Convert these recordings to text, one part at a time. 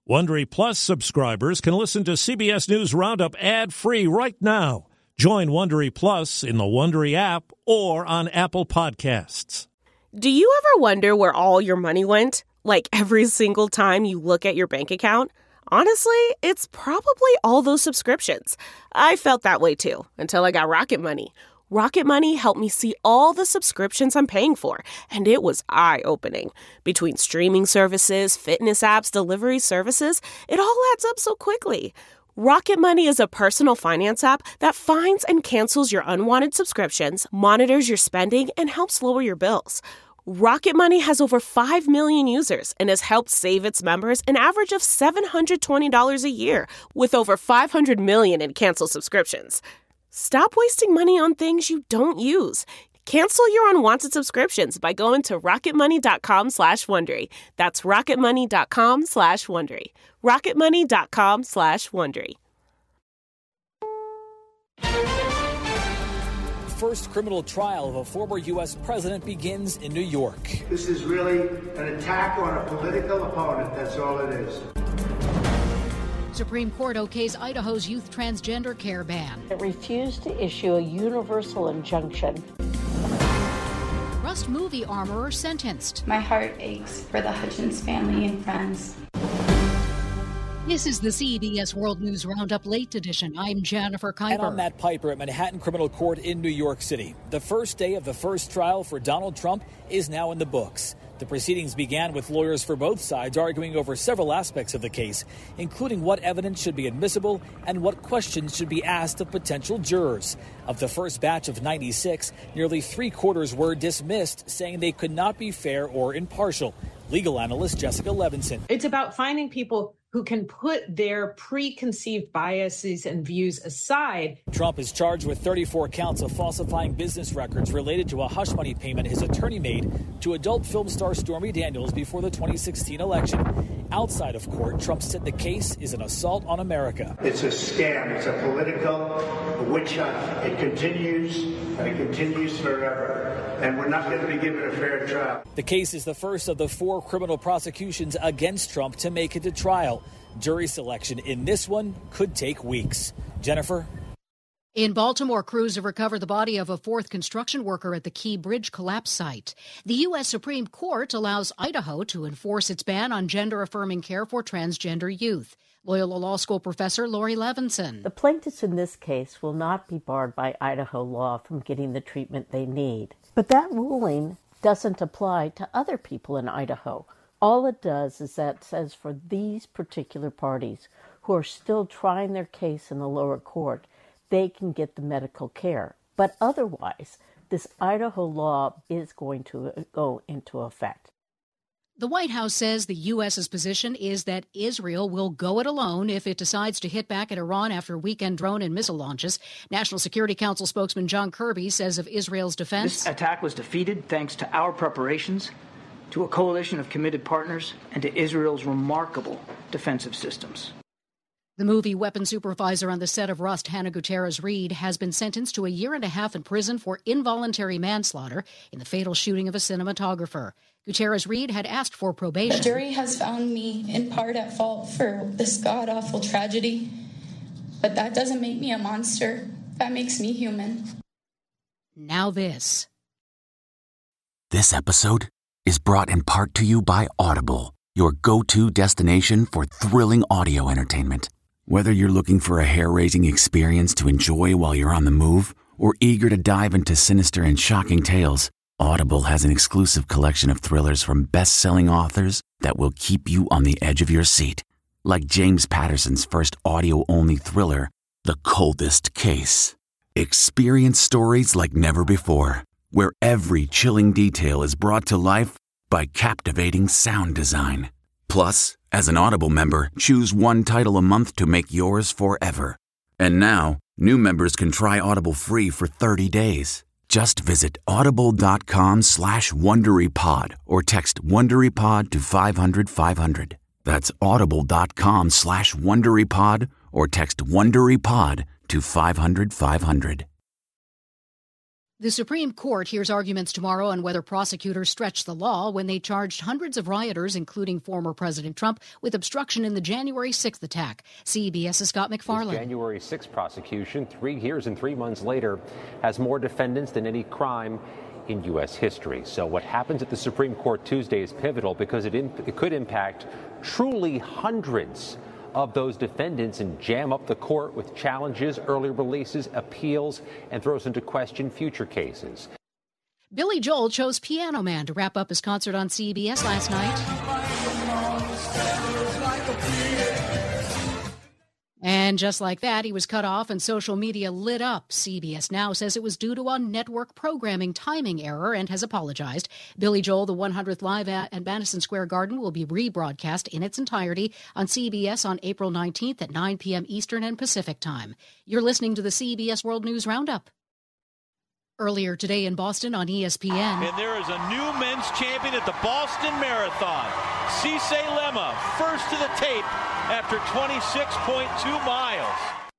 Wondery Plus subscribers can listen to CBS News Roundup ad-free right now. Join Wondery Plus in the Wondery app or on Apple Podcasts. Do you ever wonder where all your money went? Like every single time you look at your bank account? Honestly, it's probably all those subscriptions. I felt that way too, until I got Rocket Money. Rocket Money helped me see all the subscriptions I'm paying for, and it was eye-opening. Between streaming services, fitness apps, delivery services, it all adds up so quickly. Rocket Money is a personal finance app that finds and cancels your unwanted subscriptions, monitors your spending, and helps lower your bills. Rocket Money has over 5 million users and has helped save its members an average of $720 a year, with over 500 million in canceled subscriptions. Stop wasting money on things you don't use. Cancel your unwanted subscriptions by going to rocketmoney.com/Wondery. That's rocketmoney.com/Wondery. rocketmoney.com/Wondery. First criminal trial of a former U.S. president begins in New York. This is really an attack on a political opponent. That's all it is. Supreme Court okays Idaho's youth transgender care ban. It refused to issue a universal injunction. Rust movie armorer sentenced. My heart aches for the Hutchins family and friends. This is the CBS World News Roundup Late Edition. I'm Jennifer Kuiper. And I'm Matt Piper at Manhattan Criminal Court in New York City. The first day of the first trial for Donald Trump is now in the books. The proceedings began with lawyers for both sides arguing over several aspects of the case, including what evidence should be admissible and what questions should be asked of potential jurors. Of the first batch of 96, nearly three-quarters were dismissed, saying they could not be fair or impartial. Legal analyst Jessica Levinson. It's about finding people who can put their preconceived biases and views aside. Trump is charged with 34 counts of falsifying business records related to a hush money payment his attorney made to adult film star Stormy Daniels before the 2016 election. Outside of court, Trump said the case is an assault on America. It's a scam. It's a political witch hunt. It continues, and it continues forever. And we're not going to be given a fair trial. The case is the first of the 4 criminal prosecutions against Trump to make it to trial. Jury selection in this one could take weeks. Jennifer? In Baltimore, crews have recovered the body of a 4th construction worker at the Key Bridge collapse site. The U.S. Supreme Court allows Idaho to enforce its ban on gender-affirming care for transgender youth. Loyola Law School professor Lori Levinson. The plaintiffs in this case will not be barred by Idaho law from getting the treatment they need. But that ruling doesn't apply to other people in Idaho. All it does is that says for these particular parties who are still trying their case in the lower court, they can get the medical care. But otherwise, this Idaho law is going to go into effect. The White House says the U.S.'s position is that Israel will go it alone if it decides to hit back at Iran after weekend drone and missile launches. National Security Council spokesman John Kirby says of Israel's defense, "This attack was defeated thanks to our preparations, to a coalition of committed partners, and to Israel's remarkable defensive systems." The movie weapons supervisor on the set of Rust, Hannah Gutierrez-Reed, has been sentenced to 1.5 years in prison for involuntary manslaughter in the fatal shooting of a cinematographer. Gutierrez-Reed had asked for probation. The jury has found me in part at fault for this god-awful tragedy, but that doesn't make me a monster. That makes me human. Now this. This episode is brought in part to you by Audible, your go-to destination for thrilling audio entertainment. Whether you're looking for a hair-raising experience to enjoy while you're on the move or eager to dive into sinister and shocking tales, Audible has an exclusive collection of thrillers from best-selling authors that will keep you on the edge of your seat. Like James Patterson's first audio-only thriller, The Coldest Case. Experience stories like never before, where every chilling detail is brought to life by captivating sound design. Plus, as an Audible member, choose one title a month to make yours forever. And now, new members can try Audible free for 30 days. Just visit audible.com/WonderyPod or text WonderyPod to 500-500. That's audible.com/WonderyPod or text WonderyPod to 500-500. The Supreme Court hears arguments tomorrow on whether prosecutors stretched the law when they charged hundreds of rioters, including former President Trump, with obstruction in the January 6th attack. CBS's Scott McFarland. This January 6th prosecution, 3 years and 3 months later, has more defendants than any crime in U.S. history. So what happens at the Supreme Court Tuesday is pivotal because it could impact truly hundreds of those defendants and jam up the court with challenges, early releases, appeals, and throws into question future cases. Billy Joel chose Piano Man to wrap up his concert on CBS last night. And just like that, he was cut off and social media lit up. CBS Now says it was due to a network programming timing error and has apologized. Billy Joel, the 100th Live at Madison Square Garden, will be rebroadcast in its entirety on CBS on April 19th at 9 p.m. Eastern and Pacific Time. You're listening to the CBS World News Roundup. Earlier today in Boston on ESPN. And there is a new men's champion at the Boston Marathon. Cissé Lema, first to the tape after 26.2 miles.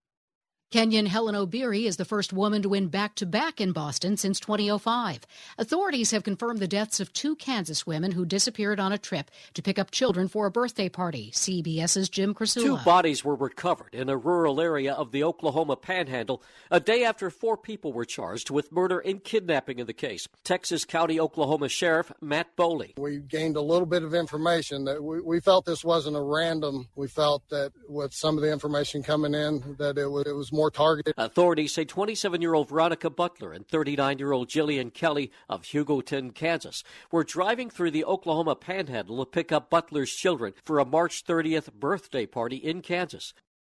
Kenyan Helen Obiri is the first woman to win back-to-back in Boston since 2005. Authorities have confirmed the deaths of 2 Kansas women who disappeared on a trip to pick up children for a birthday party. CBS's Jim Krasula. 2 bodies were recovered in a rural area of the Oklahoma Panhandle a day after 4 people were charged with murder and kidnapping in the case. Texas County, Oklahoma Sheriff Matt Boley. We gained a little bit of information that we felt this wasn't a random. We felt that with some of the information coming in that it was more targeted. Authorities say 27-year-old Veronica Butler and 39-year-old Jillian Kelly of Hugoton, Kansas, were driving through the Oklahoma Panhandle to pick up Butler's children for a March 30th birthday party in Kansas.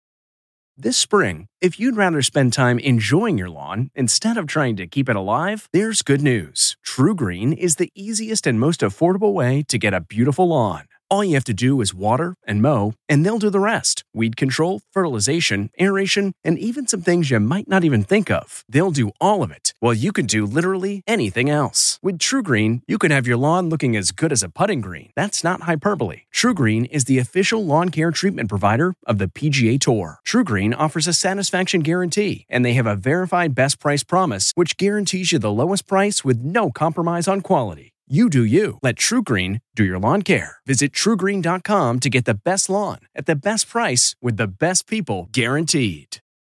This spring, if you'd rather spend time enjoying your lawn instead of trying to keep it alive, there's good news. True Green is the easiest and most affordable way to get a beautiful lawn. All you have to do is water and mow, and they'll do the rest. Weed control, fertilization, aeration, and even some things you might not even think of. They'll do all of it, while you can do literally anything else. With True Green, you can have your lawn looking as good as a putting green. That's not hyperbole. True Green is the official lawn care treatment provider of the PGA Tour. True Green offers a satisfaction guarantee, and they have a verified best price promise, which guarantees you the lowest price with no compromise on quality. You do you. Let True Green do your lawn care. Visit TrueGreen.com to get the best lawn at the best price with the best people guaranteed.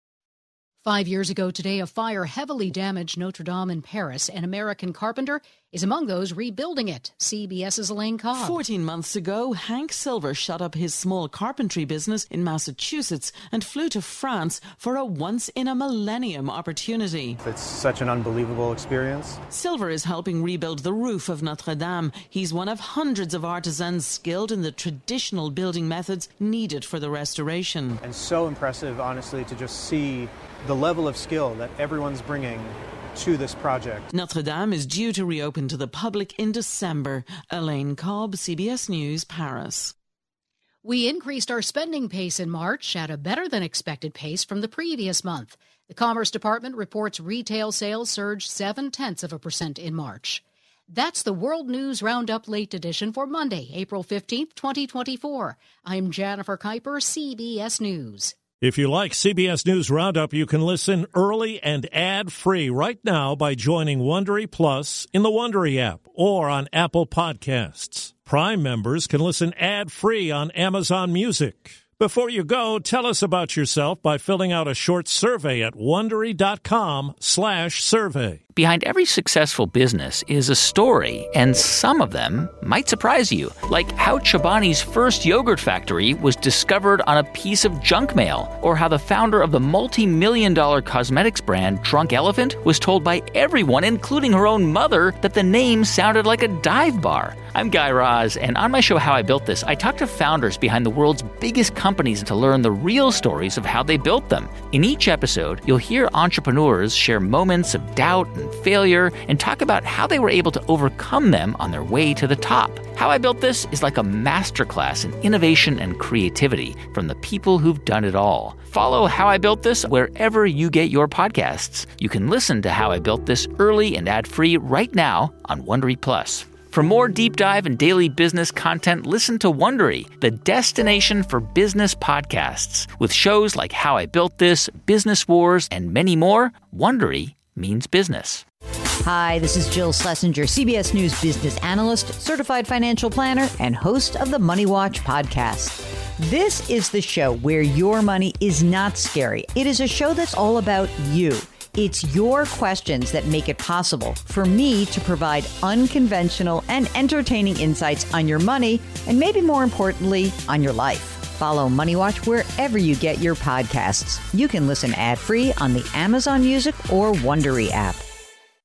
5 years ago today, a fire heavily damaged Notre Dame in Paris. An American carpenter is among those rebuilding it. CBS's Elaine Cobb. 14 months ago, Hank Silver shut up his small carpentry business in Massachusetts and flew to France for a once-in-a-millennium opportunity. It's such an unbelievable experience. Silver is helping rebuild the roof of Notre Dame. He's one of hundreds of artisans skilled in the traditional building methods needed for the restoration. And so impressive, honestly, to just see the level of skill that everyone's bringing to this project. Notre Dame is due to reopen to the public in December. Elaine Cobb, CBS News, Paris. We increased our spending pace in March at a better-than-expected pace from the previous month. The Commerce Department reports retail sales surged 0.7% in March. That's the World News Roundup Late Edition for Monday, April 15th, 2024. I'm Jennifer Kuiper, CBS News. If you like CBS News Roundup, you can listen early and ad-free right now by joining Wondery Plus in the Wondery app or on Apple Podcasts. Prime members can listen ad-free on Amazon Music. Before you go, tell us about yourself by filling out a short survey at Wondery.com/survey. Behind every successful business is a story, and some of them might surprise you. Like how Chobani's first yogurt factory was discovered on a piece of junk mail, or how the founder of the multi-million-dollar cosmetics brand Drunk Elephant was told by everyone, including her own mother, that the name sounded like a dive bar. I'm Guy Raz, and on my show How I Built This, I talk to founders behind the world's biggest companies to learn the real stories of how they built them. In each episode, you'll hear entrepreneurs share moments of doubt and failure and talk about how they were able to overcome them on their way to the top. How I Built This is like a masterclass in innovation and creativity from the people who've done it all. Follow How I Built This wherever you get your podcasts. You can listen to How I Built This early and ad-free right now on Wondery Plus. For more deep dive and daily business content, listen to Wondery, the destination for business podcasts. With shows like How I Built This, Business Wars, and many more, Wondery means business. Hi, this is Jill Schlesinger, CBS News business analyst, certified financial planner, and host of the Money Watch podcast. This is the show where your money is not scary. It is a show that's all about you. It's your questions that make it possible for me to provide unconventional and entertaining insights on your money, and maybe more importantly, on your life. Follow Money Watch wherever you get your podcasts. You can listen ad-free on the Amazon Music or Wondery app.